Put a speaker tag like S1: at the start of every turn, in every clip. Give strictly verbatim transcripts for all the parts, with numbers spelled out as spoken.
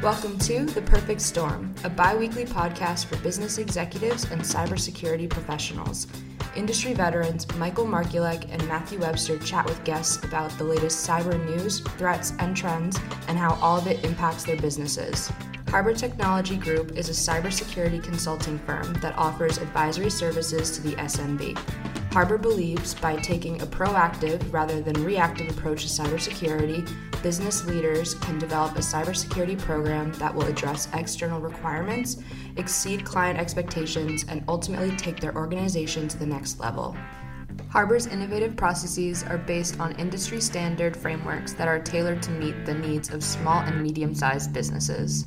S1: Welcome to The Perfect Storm, a bi-weekly podcast for business executives and cybersecurity professionals. Industry veterans Michael Markulek and Matthew Webster chat with guests about the latest cyber news, threats, and trends, and how all of it impacts their businesses. Harbor Technology Group is a cybersecurity consulting firm that offers advisory services to the S M B. Harbor believes by taking a proactive rather than reactive approach to cybersecurity, business leaders can develop a cybersecurity program that will address external requirements, exceed client expectations, and ultimately take their organization to the next level. Harbor's innovative processes are based on industry standard frameworks that are tailored to meet the needs of small and medium-sized businesses.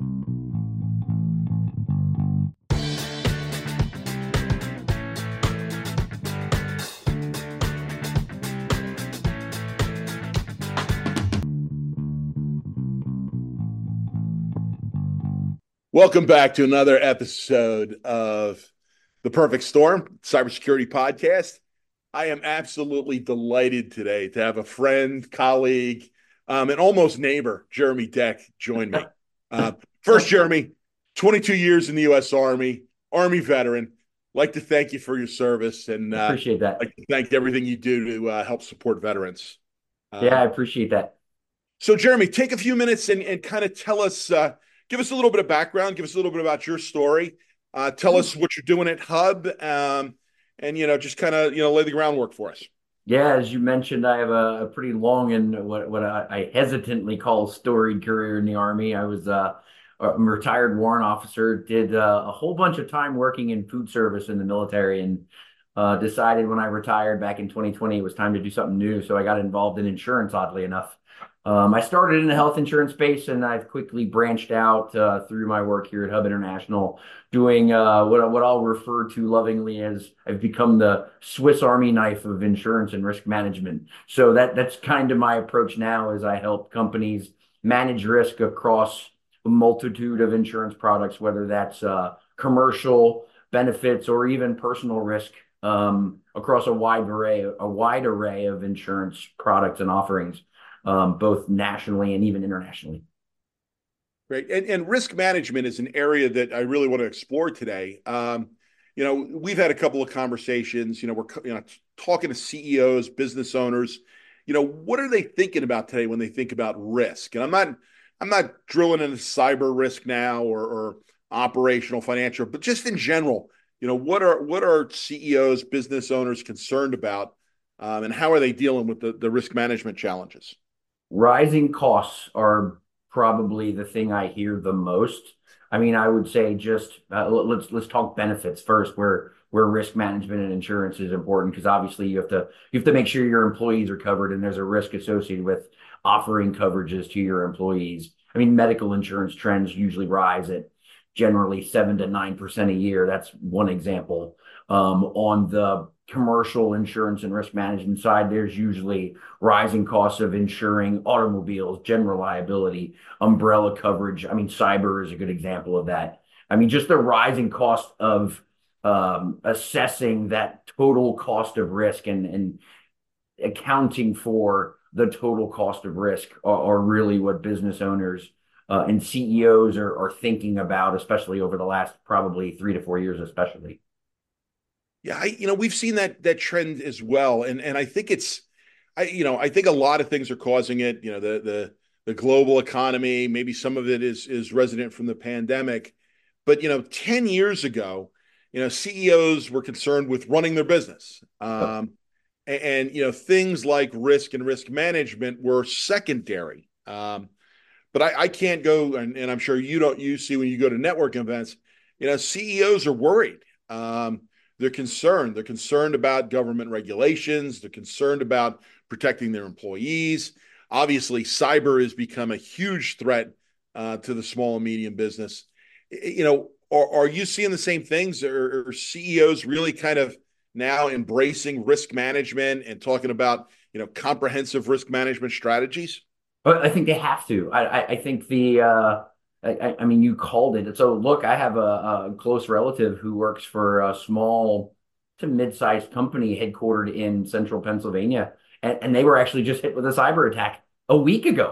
S2: Welcome back to another episode of The Perfect Storm, Cybersecurity Podcast. I am absolutely delighted today to have a friend, colleague, um, and almost neighbor, Jeremy Deck, join me. Uh, first, Jeremy, twenty-two years in the U S Army, Army veteran. Like to thank you for your service, and uh,
S3: appreciate that.
S2: like to thank everything you do to uh, help support veterans.
S3: Um, yeah, I
S2: um,
S3: appreciate that.
S2: So, Jeremy, take a few minutes and, and kind of tell us. Uh, Give us a little bit of background. Give us a little bit about your story. Uh, tell us what you're doing at Hub, um, and you know, just kind of you know lay the groundwork for us.
S3: Yeah, as you mentioned, I have a, a pretty long and what what I, I hesitantly call storied career in the Army. I was uh, a retired warrant officer, did uh, a whole bunch of time working in food service in the military, and uh, decided when I retired back in twenty twenty it was time to do something new. So I got involved in insurance, oddly enough. Um, I started in the health insurance space, and I've quickly branched out uh, through my work here at Hub International, doing uh, what, what I'll refer to lovingly as I've become the Swiss Army knife of insurance and risk management. So that that's kind of my approach now, as I help companies manage risk across a multitude of insurance products, whether that's uh, commercial benefits or even personal risk, um, across a wide array, a wide array of insurance products and offerings. Um, both nationally and even internationally.
S2: Great. And, and risk management is an area that I really want to explore today. Um, you know, we've had a couple of conversations, you know, we're you know, talking to C E Os, business owners, you know, what are they thinking about today when they think about risk? And I'm not, I'm not drilling into cyber risk now or, or operational financial, but just in general, you know, what are, what are C E Os, business owners concerned about, um, and how are they dealing with the, the risk management challenges?
S3: Rising costs are probably the thing I hear the most. I mean, I would say just uh, let's let's talk benefits first, where where risk management and insurance is important, because obviously you have to you have to make sure your employees are covered, and there's a risk associated with offering coverages to your employees. I mean, medical insurance trends usually rise at generally seven to nine percent a year. That's one example. Um, on the commercial insurance and risk management side, there's usually rising costs of insuring automobiles, general liability, umbrella coverage. I mean, cyber is a good example of that. I mean, just the rising cost of um, assessing that total cost of risk and, and accounting for the total cost of risk are, are really what business owners uh, and C E Os are, are thinking about, especially over the last probably three to four years, especially.
S2: Yeah, I, you know, we've seen that that trend as well, and and I think it's, I you know, I think a lot of things are causing it. You know, the the the global economy, maybe some of it is is resident from the pandemic, but you know, ten years ago, you know, C E Os were concerned with running their business, um, and, and you know, things like risk and risk management were secondary. Um, but I, I can't go, and, and I'm sure you don't. You see when you go to networking events, you know, C E Os are worried. Um, They're concerned. They're concerned about government regulations. They're concerned about protecting their employees. Obviously, cyber has become a huge threat uh, to the small and medium business. You know, are, are you seeing the same things? Are, are C E Os really kind of now embracing risk management and talking about, you know, comprehensive risk management strategies?
S3: But I think they have to. I, I, I think the uh, I, I mean, you called it. So look, I have a, a close relative who works for a small to mid-sized company headquartered in central Pennsylvania, and, and they were actually just hit with a cyber attack a week ago.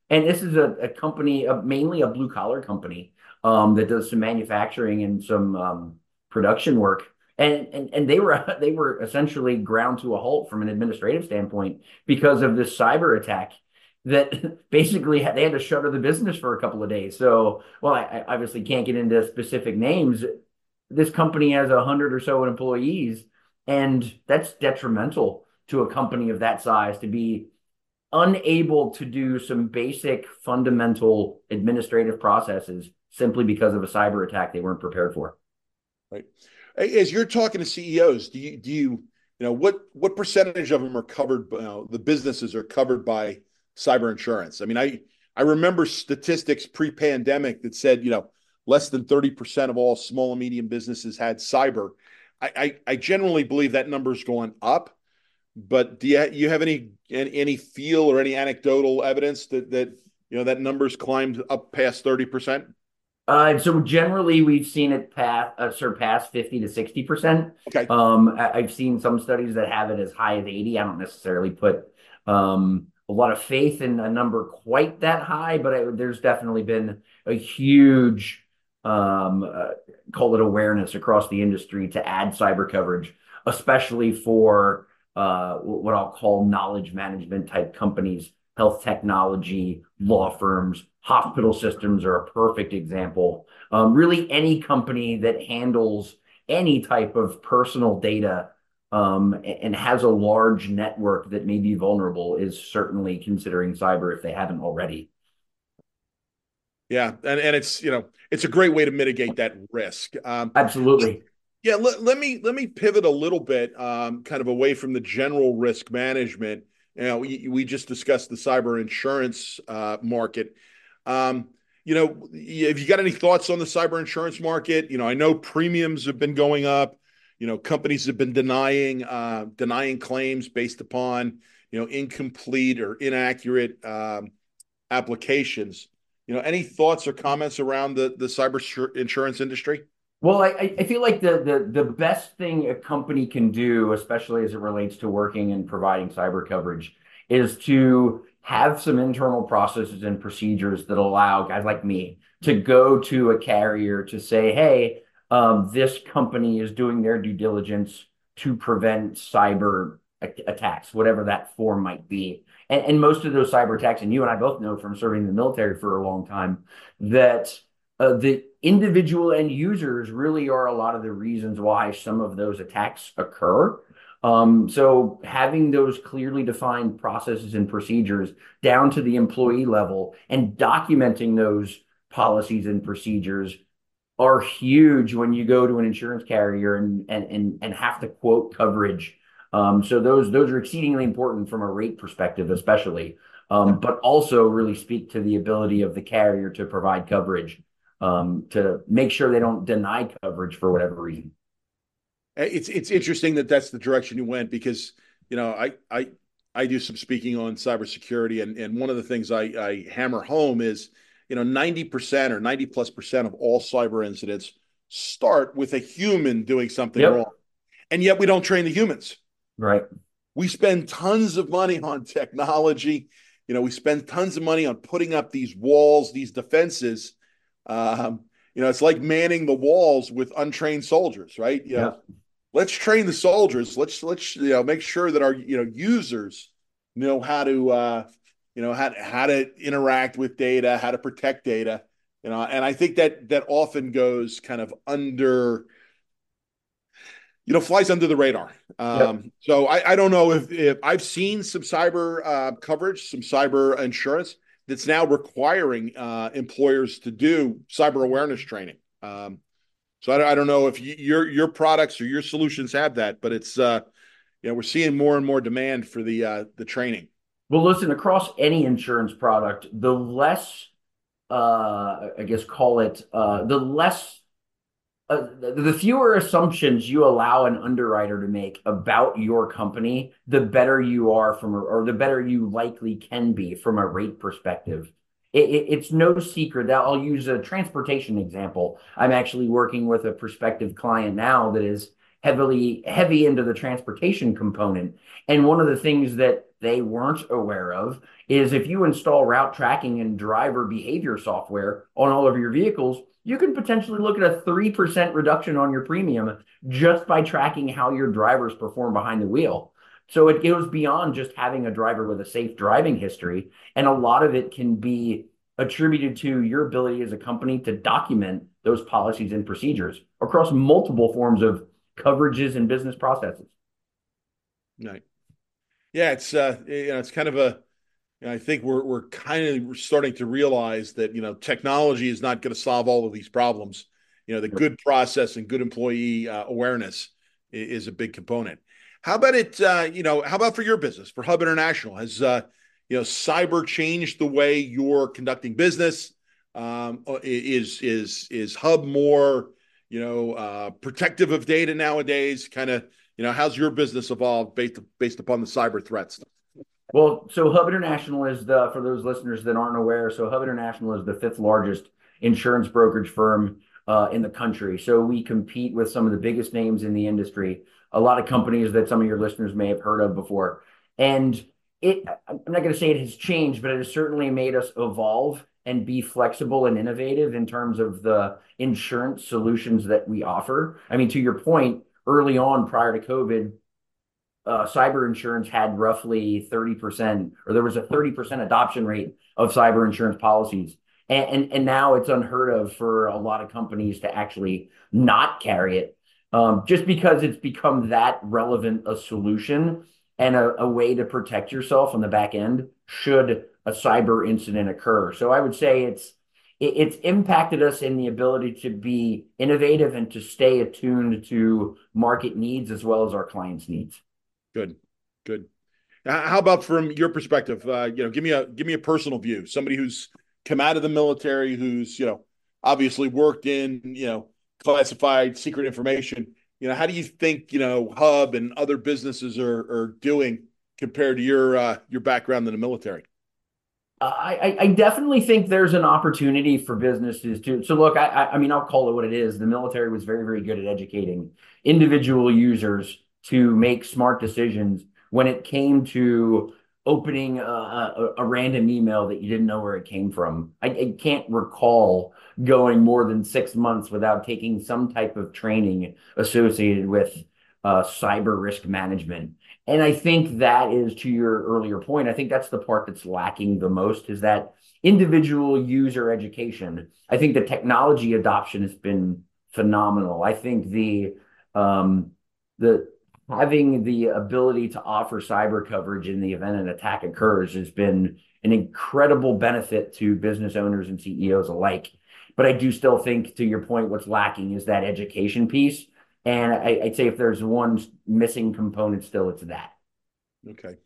S3: And this is a, a company, a, mainly a blue collar company, um, that does some manufacturing and some um, production work. And, and and they were they were essentially ground to a halt from an administrative standpoint because of this cyber attack that basically had, they had to shutter the business for a couple of days. So, well, I, I obviously can't get into specific names. This company has a hundred or so employees, and that's detrimental to a company of that size to be unable to do some basic fundamental administrative processes simply because of a cyber attack they weren't prepared for.
S2: Right. As you're talking to C E Os, do you do you you know what what percentage of them are covered? You know, the businesses are covered by cyber insurance. I mean, I I remember statistics pre-pandemic that said you know less than thirty percent of all small and medium businesses had cyber. I I, I generally believe that number's going up. But do you, you have any any feel or any anecdotal evidence that that you know that number's climbed up past thirty percent?
S3: Uh, so generally, we've seen it pass, uh, surpass fifty to sixty percent.
S2: Okay.
S3: Um, I, I've seen some studies that have it as high as eighty. I don't necessarily put um, a lot of faith in a number quite that high, but I, there's definitely been a huge, um, uh, call it awareness across the industry to add cyber coverage, especially for uh, what I'll call knowledge management type companies, health technology, law firms, hospital systems are a perfect example. Um, really, any company that handles any type of personal data um, and has a large network that may be vulnerable is certainly considering cyber if they haven't already.
S2: Yeah, and and it's you know it's a great way to mitigate that risk. Um,
S3: Absolutely.
S2: Yeah, let, let me let me pivot a little bit, um, kind of away from the general risk management. You know, we, we just discussed the cyber insurance uh, market. Um, you know, have you got any thoughts on the cyber insurance market? You know, I know premiums have been going up. You know, companies have been denying uh, denying claims based upon you know incomplete or inaccurate um, applications. You know, any thoughts or comments around the the cyber insurance industry?
S3: Well, I, I feel like the, the the best thing a company can do, especially as it relates to working and providing cyber coverage, is to have some internal processes and procedures that allow guys like me to go to a carrier to say, hey, um, this company is doing their due diligence to prevent cyber attacks, whatever that form might be. And, and most of those cyber attacks, and you and I both know from serving in the military for a long time, that uh, the individual end users really are a lot of the reasons why some of those attacks occur. Um, so having those clearly defined processes and procedures down to the employee level and documenting those policies and procedures are huge when you go to an insurance carrier and and and, and have to quote coverage. Um, so those those are exceedingly important from a rate perspective, especially, um, but also really speak to the ability of the carrier to provide coverage, um, to make sure they don't deny coverage for whatever reason.
S2: It's it's interesting that that's the direction you went because you know I I I do some speaking on cybersecurity and and one of the things I I hammer home is you know ninety percent or ninety plus percent of all cyber incidents start with a human doing something yep. wrong, and yet we don't train the humans.
S3: Right.
S2: We spend tons of money on technology. You know, we spend tons of money on putting up these walls, these defenses. Um, you know, it's like manning the walls with untrained soldiers, right? You know, yeah. Let's train the soldiers. Let's let's you know make sure that our you know users know how to uh, you know how how to interact with data, how to protect data. You know, and I think that that often goes kind of under. You know, flies under the radar. Um, yep. So I, I don't know if, if I've seen some cyber uh, coverage, some cyber insurance that's now requiring uh, employers to do cyber awareness training. Um, so I, I don't know if you, your your products or your solutions have that, but it's uh, you know we're seeing more and more demand for the uh, the training.
S3: Well, listen, across any insurance product, the less, uh, I guess, call it uh, the less. Uh, the, the fewer assumptions you allow an underwriter to make about your company, the better you are from, a, or the better you likely can be from a rate perspective. It, it, it's no secret that I'll use a transportation example. I'm actually working with a prospective client now that is heavily heavy into the transportation component. And one of the things that they weren't aware of is if you install route tracking and driver behavior software on all of your vehicles, you can potentially look at a three percent reduction on your premium just by tracking how your drivers perform behind the wheel. So it goes beyond just having a driver with a safe driving history. And a lot of it can be attributed to your ability as a company to document those policies and procedures across multiple forms of coverages and business processes.
S2: Right. Yeah, it's uh, you know, it's kind of a. You know, I think we're we're kind of starting to realize that you know technology is not going to solve all of these problems. You know, the good process and good employee uh, awareness is, is a big component. How about it? Uh, you know, how about for your business, for Hub International? Has uh, you know cyber changed the way you're conducting business? Um, is is is Hub more you know uh, protective of data nowadays? Kind of. You know, how's your business evolved based based upon the cyber threats?
S3: Well, so Hub International is the, for those listeners that aren't aware, so Hub International is the fifth largest insurance brokerage firm uh, in the country. So we compete with some of the biggest names in the industry, a lot of companies that some of your listeners may have heard of before. And it, I'm not going to say it has changed, but it has certainly made us evolve and be flexible and innovative in terms of the insurance solutions that we offer. I mean, to your point, early on, prior to COVID, uh, cyber insurance had roughly thirty percent, or there was a thirty percent adoption rate of cyber insurance policies. And, and, and now it's unheard of for a lot of companies to actually not carry it, um, just because it's become that relevant a solution and a, a way to protect yourself on the back end should a cyber incident occur. So I would say it's it's impacted us in the ability to be innovative and to stay attuned to market needs as well as our clients' needs.
S2: Good, good. How about from your perspective? Uh, you know, give me a give me a personal view. Somebody who's come out of the military, who's you know obviously worked in you know classified secret information. You know, how do you think you know Hub and other businesses are are doing compared to your uh, your background in the military?
S3: I, I definitely think there's an opportunity for businesses to. So look, I, I mean, I'll call it what it is. The military was very, very good at educating individual users to make smart decisions when it came to opening a, a, a random email that you didn't know where it came from. I, I can't recall going more than six months without taking some type of training associated with uh, cyber risk management. And I think that is, to your earlier point, I think that's the part that's lacking the most is that individual user education. I think the technology adoption has been phenomenal. I think the um, the having the ability to offer cyber coverage in the event an attack occurs has been an incredible benefit to business owners and C E Os alike. But I do still think, to your point, what's lacking is that education piece. And I, I'd say if there's one missing component still, it's that.
S2: Okay.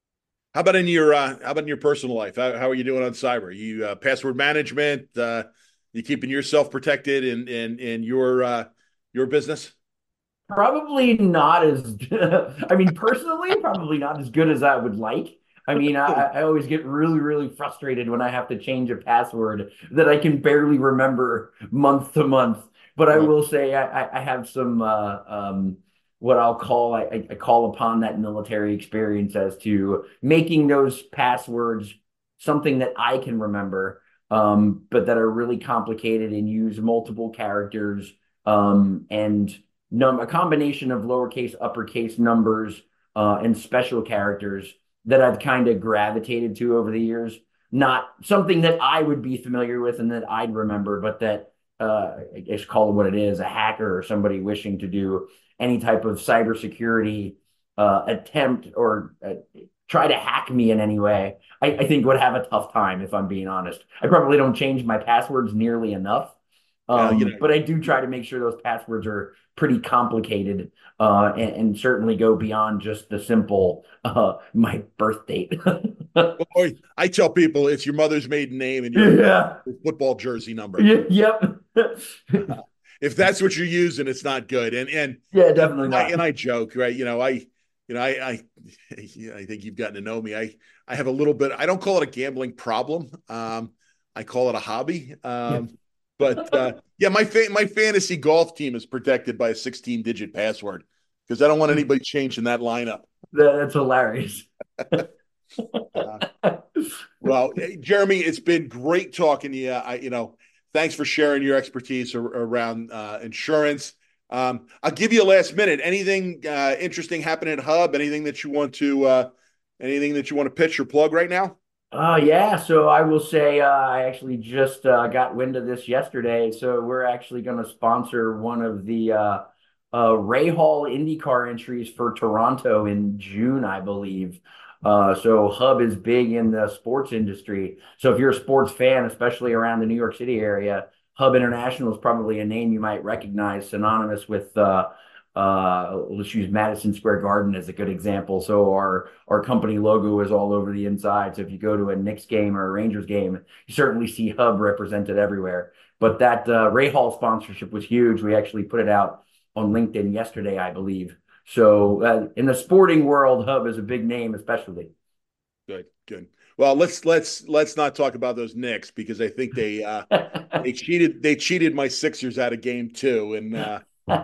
S2: How about in your uh, how about in your personal life? How, how are you doing on cyber? You uh, password management? Uh, you keeping yourself protected in in in your uh, your business?
S3: Probably not as. I mean, personally, probably not as good as I would like. I mean, I, I always get really, really frustrated when I have to change a password that I can barely remember month to month. But I will say I, I have some uh, um, what I'll call I, I call upon that military experience as to making those passwords something that I can remember, um, but that are really complicated and use multiple characters um, and num a combination of lowercase, uppercase numbers uh, and special characters that I've kind of gravitated to over the years. Not something that I would be familiar with and that I'd remember, but that uh, I guess call it what it is, a hacker or somebody wishing to do any type of cybersecurity uh, attempt or uh, try to hack me in any way, I, I think would have a tough time, if I'm being honest. I probably don't change my passwords nearly enough. Um, uh, you know, but I do try to make sure those passwords are pretty complicated uh, and, and certainly go beyond just the simple uh, my birth date.
S2: Boy, I tell people it's your mother's maiden name and your
S3: yeah.
S2: football jersey number.
S3: Y- yep.
S2: uh, if that's what you're using, it's not good. And and
S3: yeah, definitely
S2: and
S3: not.
S2: I, and I joke, right? You know, I you know, I I I think you've gotten to know me. I I have a little bit. I don't call it a gambling problem. Um, I call it a hobby. Um, But uh, yeah, my fa- my fantasy golf team is protected by a sixteen digit password because I don't want anybody changing that lineup.
S3: That's hilarious.
S2: Uh, well, Jeremy, it's been great talking to you. I, you know, thanks for sharing your expertise ar- around uh, insurance. Um, I'll give you a last minute. Anything uh, interesting happening at Hub? Anything that you want to, uh, anything that you want to pitch or plug right now?
S3: Uh, yeah, so I will say uh, I actually just uh, got wind of this yesterday. So we're actually going to sponsor one of the uh, uh, Ray Hall IndyCar entries for Toronto in June, I believe. Uh, so Hub is big in the sports industry. So if you're a sports fan, especially around the New York City area, Hub International is probably a name you might recognize, synonymous with uh, uh, let's use Madison Square Garden as a good example. So our our company logo is all over the inside. So if you go to a Knicks game or a Rangers game, you certainly see Hub represented everywhere. But that uh, Ray Hall sponsorship was huge. We actually put it out on LinkedIn yesterday, I believe. So uh, in the sporting world, Hub is a big name, especially.
S2: Good, good. Well, let's let's let's not talk about those Knicks because I think they uh, they cheated they cheated my Sixers out of game two, and uh,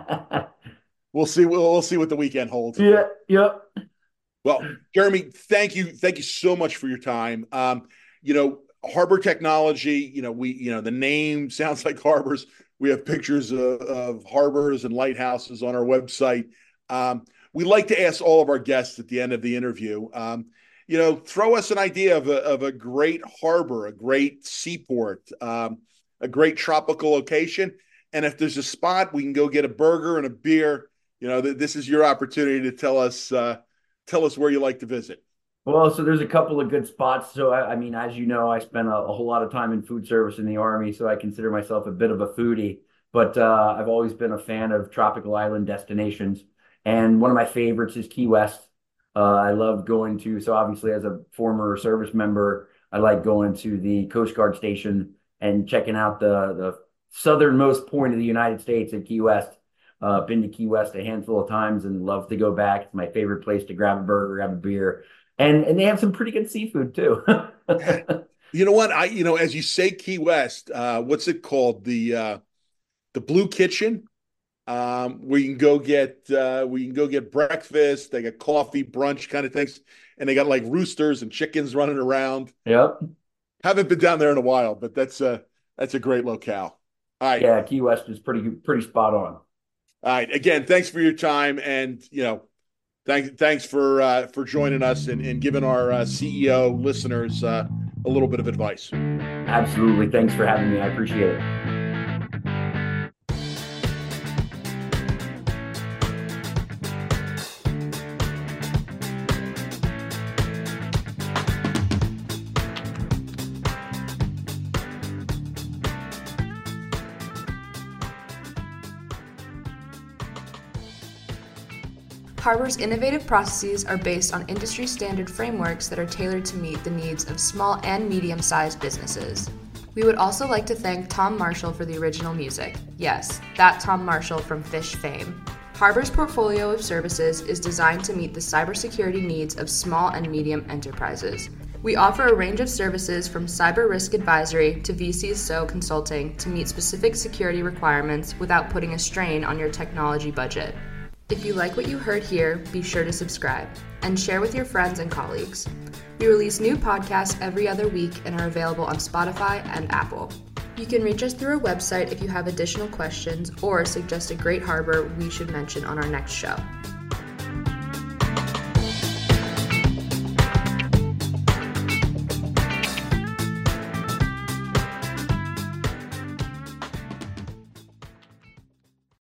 S2: we'll see we'll, we'll see what the weekend holds.
S3: Yeah, yep.
S2: Well, Jeremy, thank you, thank you so much for your time. Um, you know, Harbor Technology. You know, we you know the name sounds like harbors. We have pictures of, of harbors and lighthouses on our website. Um, we like to ask all of our guests at the end of the interview. Um, you know, throw us an idea of a, of a great harbor, a great seaport, um, a great tropical location. And if there's a spot we can go get a burger and a beer, you know, th- this is your opportunity to tell us, uh, tell us where you like to visit.
S3: Well, so there's a couple of good spots. So, I, I mean, as you know, I spent a, a whole lot of time in food service in the Army, so I consider myself a bit of a foodie. But uh, I've always been a fan of tropical island destinations. And one of my favorites is Key West. Uh, I love going to, so obviously as a former service member, I like going to the Coast Guard station and checking out the, the southernmost point of the United States at Key West. Uh, been to Key West a handful of times and love to go back. It's my favorite place to grab a burger, grab a beer. And and they have some pretty good seafood too.
S2: You know what? I, you know, as you say Key West, uh, what's it called? The, uh, the Blue Kitchen. Um, where you can go get uh, where you can go get breakfast. They got coffee, brunch kind of things, and they got like roosters and chickens running around.
S3: Yep.
S2: Haven't been down there in a while, but that's a that's a great locale. All right,
S3: Yeah, Key West is pretty pretty spot on.
S2: all right. Again, thanks for your time, and you know, thanks thanks for uh, for joining us and, and giving our uh, C E O listeners uh, a little bit of advice.
S3: Absolutely. Thanks for having me. I appreciate it.
S1: Harbor's innovative processes are based on industry standard frameworks that are tailored to meet the needs of small and medium-sized businesses. We would also like to thank Tom Marshall for the original music. Yes, that Tom Marshall from Phish fame. Harbor's portfolio of services is designed to meet the cybersecurity needs of small and medium enterprises. We offer a range of services from cyber risk advisory to V C S O consulting to meet specific security requirements without putting a strain on your technology budget. If you like what you heard here, be sure to subscribe and share with your friends and colleagues. We release new podcasts every other week and are available on Spotify and Apple. You can reach us through our website if you have additional questions or suggest a great harbor we should mention on our next show.